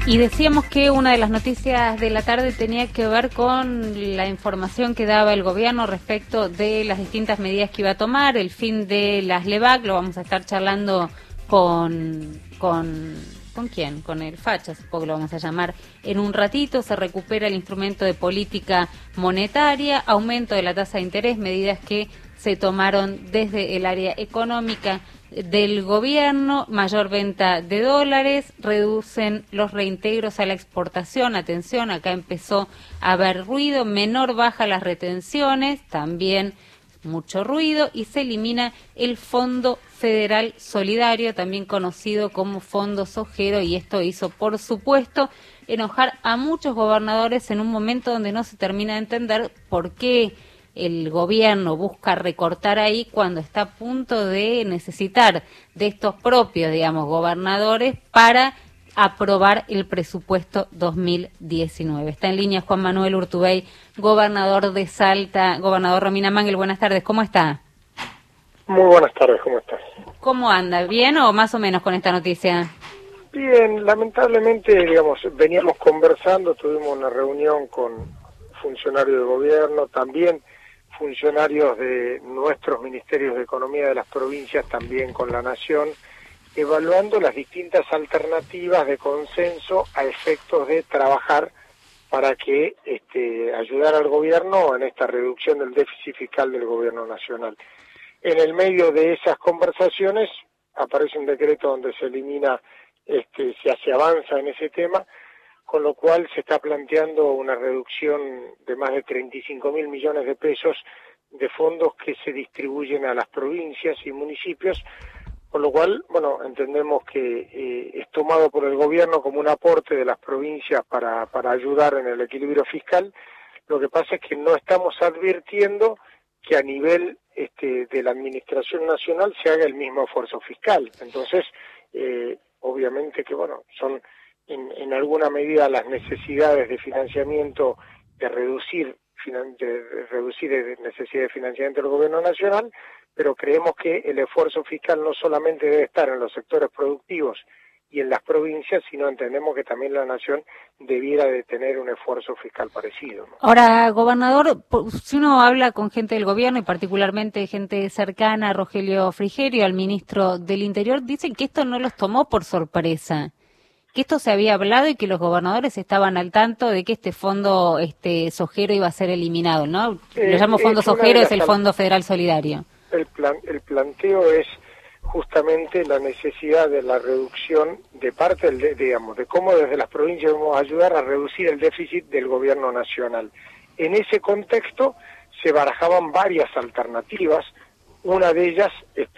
Y decíamos que una de las noticias de la tarde tenía que ver con la información que daba el gobierno respecto de las distintas medidas que iba a tomar, el fin de las LEVAC. Lo vamos a estar charlando ¿con quién? Con el Facha, supongo que lo vamos a llamar en un ratito. Se recupera el instrumento de política monetaria, aumento de la tasa de interés, medidas que se tomaron desde el área económica del gobierno, mayor venta de dólares, reducen los reintegros a la exportación. Atención, acá empezó a haber ruido, menor baja las retenciones, también mucho ruido, y se elimina el Fondo Federal Solidario, también conocido como Fondo Sojero, y esto hizo, por supuesto, enojar a muchos gobernadores en un momento donde no se termina de entender por qué el gobierno busca recortar ahí cuando está a punto de necesitar de estos propios, digamos, gobernadores para aprobar el presupuesto 2019. Está en línea Juan Manuel Urtubey, gobernador de Salta. Gobernador Romina Mangel, buenas tardes, ¿cómo está? Muy buenas tardes, ¿cómo estás? ¿Cómo anda? ¿Bien o más o menos con esta noticia? Bien, lamentablemente, digamos, veníamos conversando, tuvimos una reunión con funcionarios de gobierno, también funcionarios de nuestros ministerios de economía de las provincias, también con la Nación, evaluando las distintas alternativas de consenso a efectos de trabajar para que ayudar al gobierno en esta reducción del déficit fiscal del gobierno nacional. En el medio de esas conversaciones aparece un decreto donde se elimina, se avanza en ese tema, con lo cual se está planteando una reducción de más de 35.000 millones de pesos de fondos que se distribuyen a las provincias y municipios, con lo cual, bueno, entendemos que es tomado por el gobierno como un aporte de las provincias para ayudar en el equilibrio fiscal. Lo que pasa es que no estamos advirtiendo que a nivel de la Administración Nacional se haga el mismo esfuerzo fiscal. Entonces, obviamente que, bueno, son en alguna medida las necesidades de financiamiento, de reducir necesidad de financiamiento del gobierno nacional, pero creemos que el esfuerzo fiscal no solamente debe estar en los sectores productivos y en las provincias, sino entendemos que también la nación debiera de tener un esfuerzo fiscal parecido, ¿no? Ahora, gobernador, si uno habla con gente del gobierno y particularmente gente cercana a Rogelio Frigerio, al ministro del Interior, dicen que esto no los tomó por sorpresa, que esto se había hablado y que los gobernadores estaban al tanto de que este fondo sojero iba a ser eliminado, ¿no? Lo llamo fondo sojero, es el Fondo Federal Solidario. El planteo es justamente la necesidad de la reducción de parte de cómo desde las provincias vamos a ayudar a reducir el déficit del gobierno nacional. En ese contexto se barajaban varias alternativas, una de ellas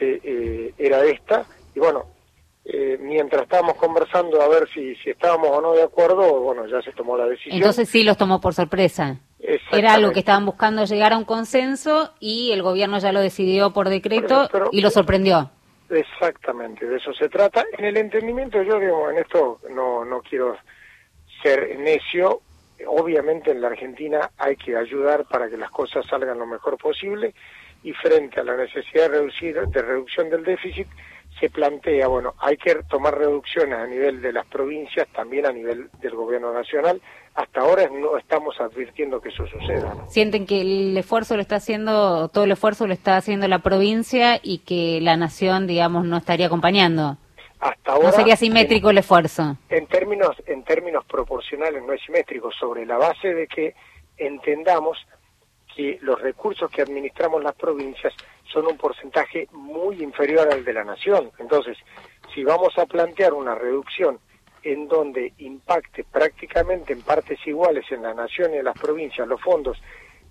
era esta, y bueno, mientras estábamos conversando a ver si estábamos o no de acuerdo, bueno, ya se tomó la decisión. Entonces sí los tomó por sorpresa. Era algo que estaban buscando llegar a un consenso y el gobierno ya lo decidió por decreto y lo sorprendió. Exactamente, de eso se trata. En el entendimiento, yo digo, en esto no quiero ser necio, obviamente en la Argentina hay que ayudar para que las cosas salgan lo mejor posible, y frente a la necesidad de reducción del déficit, se plantea, bueno, hay que tomar reducciones a nivel de las provincias, también a nivel del gobierno nacional. Hasta ahora no estamos advirtiendo que eso suceda, ¿no? Sienten que el esfuerzo lo está haciendo, todo el esfuerzo lo está haciendo la provincia y que la nación, digamos, no estaría acompañando. Hasta ahora, no sería simétrico el esfuerzo. En términos proporcionales no es simétrico, sobre la base de que entendamos que los recursos que administramos las provincias son un porcentaje muy inferior al de la nación. Entonces, si vamos a plantear una reducción en donde impacte prácticamente en partes iguales en la nación y en las provincias los fondos,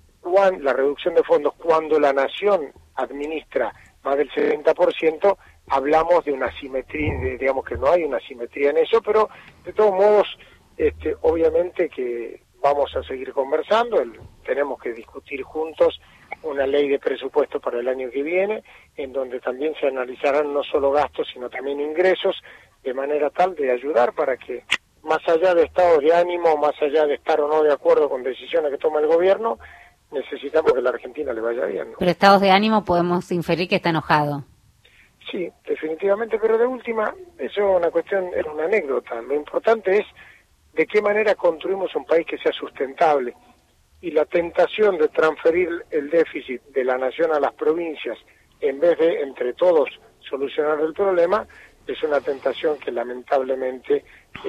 la reducción de fondos cuando la nación administra más del 70%, hablamos de una simetría, digamos que no hay una simetría en eso, pero de todos modos, obviamente que vamos a seguir conversando, tenemos que discutir juntos una ley de presupuesto para el año que viene, en donde también se analizarán no solo gastos, sino también ingresos, de manera tal de ayudar para que, más allá de estados de ánimo, más allá de estar o no de acuerdo con decisiones que toma el gobierno, necesitamos que la Argentina le vaya bien, ¿no? Pero estados de ánimo podemos inferir que está enojado. Sí, definitivamente, pero de última, eso es una cuestión, es una anécdota. Lo importante es de qué manera construimos un país que sea sustentable. Y la tentación de transferir el déficit de la nación a las provincias, en vez de entre todos solucionar el problema, es una tentación que lamentablemente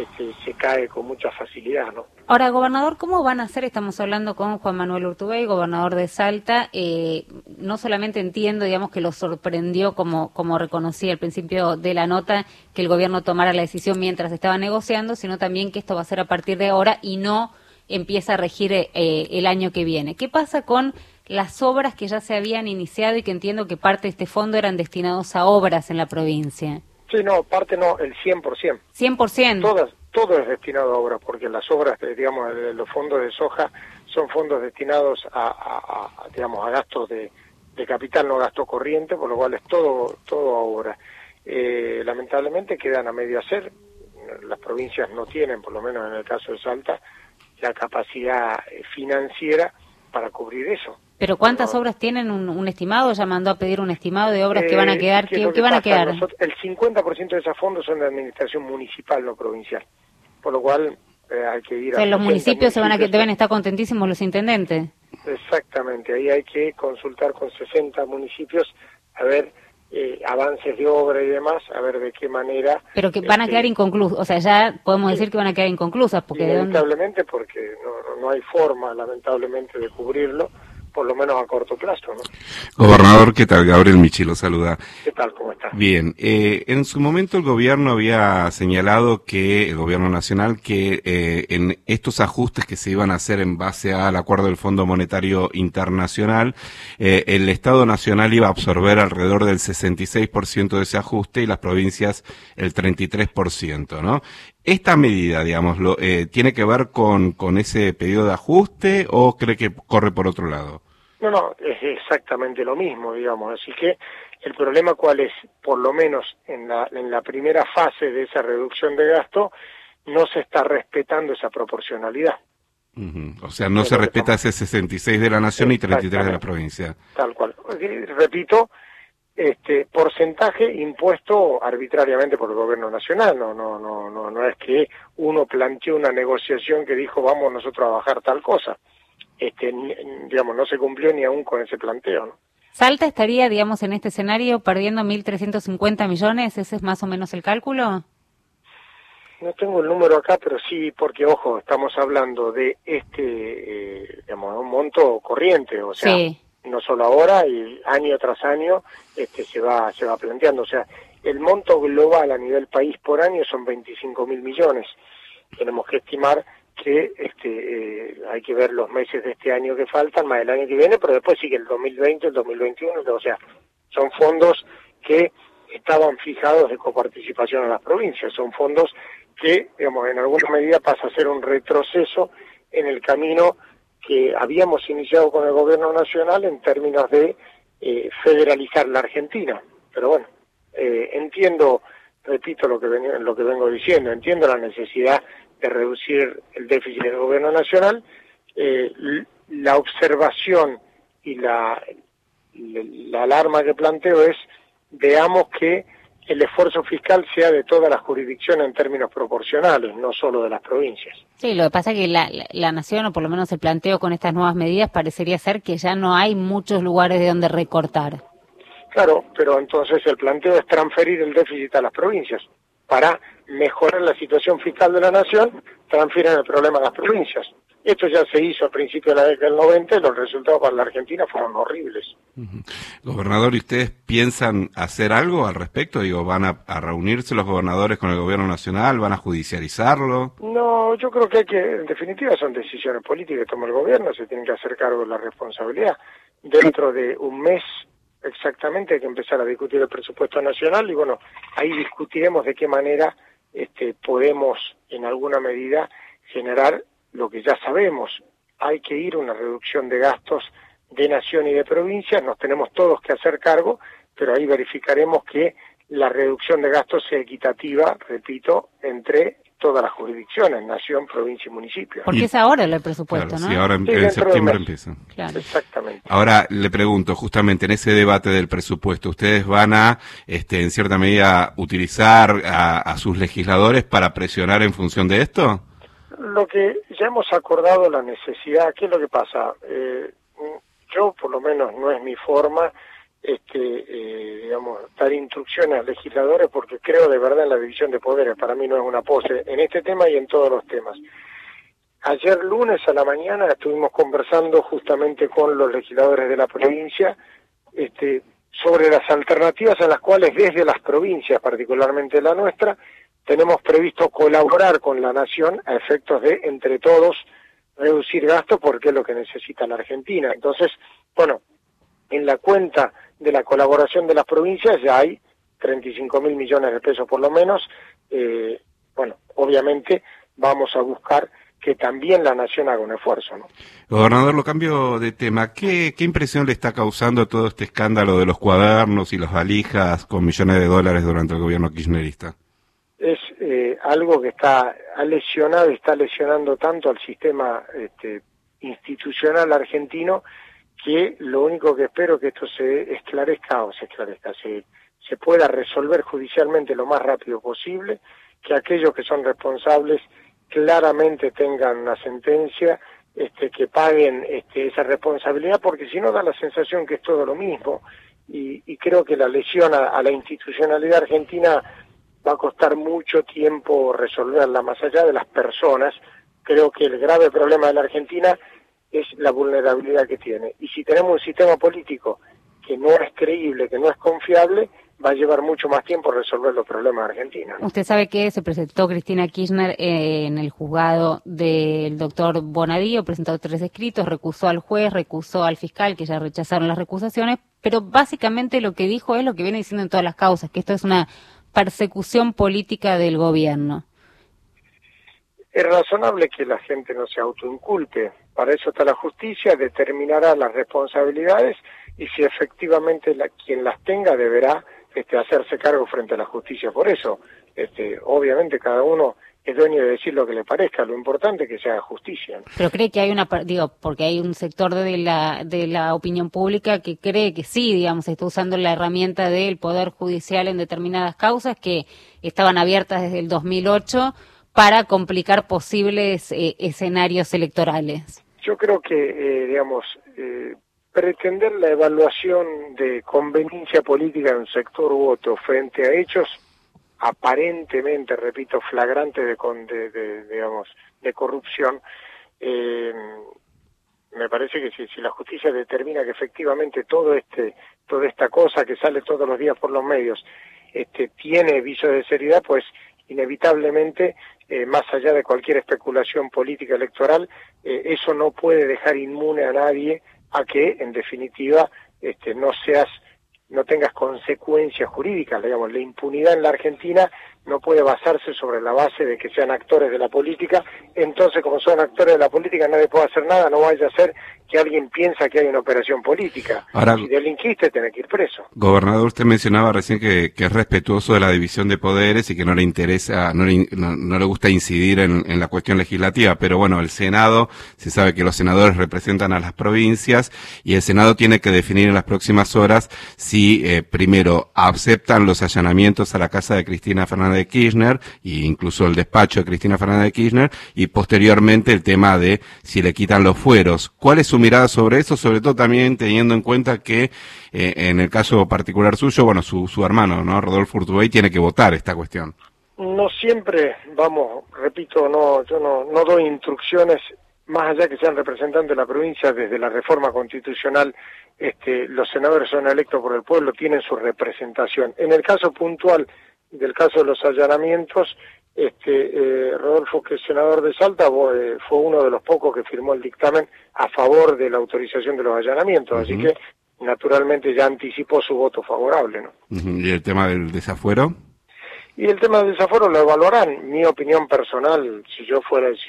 se cae con mucha facilidad, ¿no? Ahora, gobernador, ¿cómo van a hacer? Estamos hablando con Juan Manuel Urtubey, gobernador de Salta. No solamente entiendo, digamos, que lo sorprendió, como reconocí al principio de la nota, que el gobierno tomara la decisión mientras estaba negociando, sino también que esto va a ser a partir de ahora y no empieza a regir el año que viene. ¿Qué pasa con las obras que ya se habían iniciado y que entiendo que parte de este fondo eran destinados a obras en la provincia? Sí, no, parte no, el 100%. 100%. Todo es destinado a obras, porque las obras, digamos, los fondos de soja son fondos destinados digamos, a gastos de capital, no gasto corriente, por lo cual es todo a obra. Lamentablemente quedan a medio hacer, las provincias no tienen, por lo menos en el caso de Salta, la capacidad financiera para cubrir eso. ¿Pero cuántas obras tienen un estimado? ¿Ya mandó a pedir un estimado de obras que van a quedar? ¿Qué van a quedar? El 50% de esos fondos son de administración municipal, no provincial. Por lo cual hay que ir a... Los municipios deben estar contentísimos, los intendentes. Exactamente, ahí hay que consultar con 60 municipios a ver avances de obra y demás, a ver de qué manera... Pero que van a quedar inconclusas, o sea, ya podemos decir que van a quedar inconclusas. Porque lamentablemente, porque no hay forma, lamentablemente, de cubrirlo, por lo menos a corto plazo, ¿no? Gobernador, ¿qué tal? Gabriel Michi lo saluda. ¿Qué tal? ¿Cómo está? Bien. En su momento el gobierno había señalado el gobierno nacional, que en estos ajustes que se iban a hacer en base al acuerdo del Fondo Monetario Internacional, el Estado Nacional iba a absorber alrededor del 66% de ese ajuste y las provincias el 33%, ¿no? ¿Esta medida, digamos, tiene que ver con ese pedido de ajuste o cree que corre por otro lado? No, es exactamente lo mismo, digamos. Así que el problema cuál es, por lo menos en la primera fase de esa reducción de gasto, no se está respetando esa proporcionalidad. O sea, no se respeta ese 66 de la nación y 33 de la provincia. Tal cual. Repito, porcentaje impuesto arbitrariamente por el gobierno nacional. No es que uno planteó una negociación que dijo vamos nosotros a bajar tal cosa. Digamos, no se cumplió ni aún con ese planteo, ¿no? ¿Salta estaría, digamos, en este escenario perdiendo 1.350 millones? ¿Ese es más o menos el cálculo? No tengo el número acá, pero sí, porque, ojo, estamos hablando de digamos, un monto corriente, o sea, sí. No solo ahora, y año tras año se va planteando. O sea, el monto global a nivel país por año son 25.000 millones. Tenemos que estimar que hay que ver los meses de este año que faltan, más el año que viene, pero después sigue el 2020, el 2021, o sea, son fondos que estaban fijados de coparticipación a las provincias, son fondos que, digamos, en alguna medida pasa a ser un retroceso en el camino que habíamos iniciado con el gobierno nacional en términos de federalizar la Argentina. Pero bueno, entiendo, repito lo que vengo diciendo, entiendo la necesidad de reducir el déficit del gobierno nacional. La observación y la alarma que planteo es, veamos que el esfuerzo fiscal sea de toda la jurisdicción en términos proporcionales, no solo de las provincias. Sí, lo que pasa es que la nación, o por lo menos el planteo con estas nuevas medidas, parecería ser que ya no hay muchos lugares de donde recortar. Claro, pero entonces el planteo es transferir el déficit a las provincias. Para mejorar la situación fiscal de la nación, transfieren el problema a las provincias. Esto ya se hizo a principios de la década del 90 y los resultados para la Argentina fueron horribles. Gobernador, ¿y ustedes piensan hacer algo al respecto? Digo, ¿van a reunirse los gobernadores con el gobierno nacional? ¿Van a judicializarlo? No, yo creo que en definitiva son decisiones políticas que toma el gobierno, se tienen que hacer cargo de la responsabilidad. Dentro de un mes exactamente hay que empezar a discutir el presupuesto nacional y bueno, ahí discutiremos de qué manera podemos en alguna medida generar lo que ya sabemos. Hay que ir a una reducción de gastos de nación y de provincia, nos tenemos todos que hacer cargo, pero ahí verificaremos que la reducción de gastos sea equitativa, repito, entre todas las jurisdicciones, nación, provincia y municipio. Porque es ahora el presupuesto, claro, ¿no? Sí, ahora en septiembre empieza. Claro. Exactamente. Ahora le pregunto, justamente en ese debate del presupuesto, ¿ustedes van a, en cierta medida, utilizar a sus legisladores para presionar en función de esto? lo que ya hemos acordado la necesidad, ¿qué es lo que pasa? Yo, por lo menos, no es mi forma, digamos, dar instrucciones a legisladores porque creo de verdad en la división de poderes. Para mí no es una pose en este tema y en todos los temas. Ayer lunes a la mañana estuvimos conversando justamente con los legisladores de la provincia, sobre las alternativas a las cuales desde las provincias, particularmente la nuestra, tenemos previsto colaborar con la Nación a efectos de, entre todos, reducir gastos porque es lo que necesita la Argentina. Entonces, bueno, en la cuenta de la colaboración de las provincias ya hay 35.000 millones de pesos por lo menos. Bueno, obviamente vamos a buscar que también la Nación haga un esfuerzo, ¿no? Gobernador, lo cambio de tema. ¿Qué impresión le está causando todo este escándalo de los cuadernos y las valijas con millones de dólares durante el gobierno kirchnerista? Es algo que está lesionando tanto al sistema institucional argentino, que lo único que espero es que esto se pueda resolver judicialmente lo más rápido posible, que aquellos que son responsables claramente tengan una sentencia, que paguen esa responsabilidad, porque si no da la sensación que es todo lo mismo, y creo que la lesión a la institucionalidad argentina va a costar mucho tiempo resolverla. Más allá de las personas, creo que el grave problema de la Argentina es la vulnerabilidad que tiene, y si tenemos un sistema político que no es creíble, que no es confiable, va a llevar mucho más tiempo resolver los problemas de Argentina, ¿no? Usted sabe que se presentó Cristina Kirchner en el juzgado del doctor Bonadío, presentó 3 escritos, recusó al juez, recusó al fiscal, que ya rechazaron las recusaciones, pero básicamente lo que dijo es lo que viene diciendo en todas las causas, que esto es una persecución política del gobierno. Es razonable que la gente no se autoinculpe, para eso está la justicia, determinará las responsabilidades, y si efectivamente quien las tenga deberá hacerse cargo frente a la justicia. Por eso, obviamente cada uno es dueño de decir lo que le parezca, lo importante es que se haga justicia, ¿no? Pero cree que hay porque hay un sector de la opinión pública que cree que sí, digamos, se está usando la herramienta del Poder Judicial en determinadas causas que estaban abiertas desde el 2008 para complicar posibles escenarios electorales. Yo creo que, pretender la evaluación de conveniencia política de un sector u otro frente a hechos aparentemente, repito, flagrantes de corrupción, me parece que si la justicia determina que efectivamente toda esta cosa que sale todos los días por los medios tiene viso de seriedad, pues inevitablemente, más allá de cualquier especulación política electoral, eso no puede dejar inmune a nadie a que, en definitiva, no tengas consecuencias jurídicas. Digamos, la impunidad en la Argentina no puede basarse sobre la base de que sean actores de la política. Entonces, como son actores de la política, nadie puede hacer nada, no vaya a ser que alguien piensa que hay una operación política. Ahora, si delinquiste, tenés que ir preso. Gobernador, usted mencionaba recién que es respetuoso de la división de poderes y que no le interesa, no le gusta incidir en la cuestión legislativa, pero bueno, el Senado, se sabe que los senadores representan a las provincias y el Senado tiene que definir en las próximas horas si primero aceptan los allanamientos a la casa de Cristina Fernández de Kirchner e incluso el despacho de Cristina Fernández de Kirchner, y posteriormente el tema de si le quitan los fueros. ¿Cuál es su mirada sobre eso? Sobre todo también teniendo en cuenta que en el caso particular suyo, bueno, su hermano, ¿no? Rodolfo Urtubey tiene que votar esta cuestión. No siempre, repito, yo no doy instrucciones, más allá que sean representantes de la provincia. Desde la reforma constitucional, los senadores son electos por el pueblo, tienen su representación. En el caso puntual del caso de los allanamientos, Rodolfo, que es senador de Salta, fue uno de los pocos que firmó el dictamen a favor de la autorización de los allanamientos, así que naturalmente ya anticipó su voto favorable, ¿no? ¿Y el tema del desafuero? Y el tema del desafuero lo evaluarán. Mi opinión personal, si yo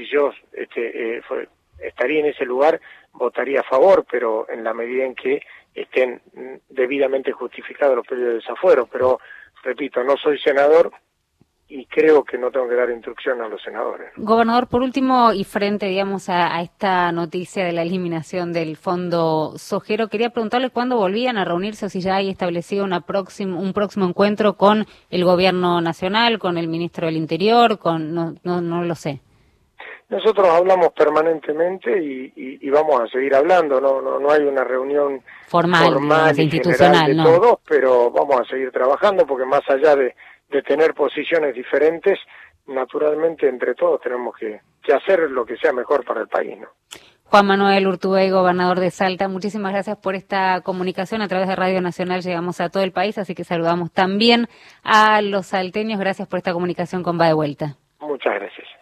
estaría en ese lugar, votaría a favor, pero en la medida en que estén debidamente justificados los pedidos de desafuero. Pero, repito, no soy senador y creo que no tengo que dar instrucción a los senadores. Gobernador, por último, y frente, digamos, a esta noticia de la eliminación del Fondo Sojero, quería preguntarle cuándo volvían a reunirse o si ya hay establecido un próximo encuentro con el Gobierno Nacional, con el Ministro del Interior, no lo sé. Nosotros hablamos permanentemente y vamos a seguir hablando, no hay una reunión formal y institucional, general de todos, pero vamos a seguir trabajando porque más allá de tener posiciones diferentes, naturalmente entre todos tenemos que hacer lo que sea mejor para el país, ¿no? Juan Manuel Urtubey, gobernador de Salta, muchísimas gracias por esta comunicación. A través de Radio Nacional llegamos a todo el país, así que saludamos también a los salteños. Gracias por esta comunicación con Va de Vuelta. Muchas gracias.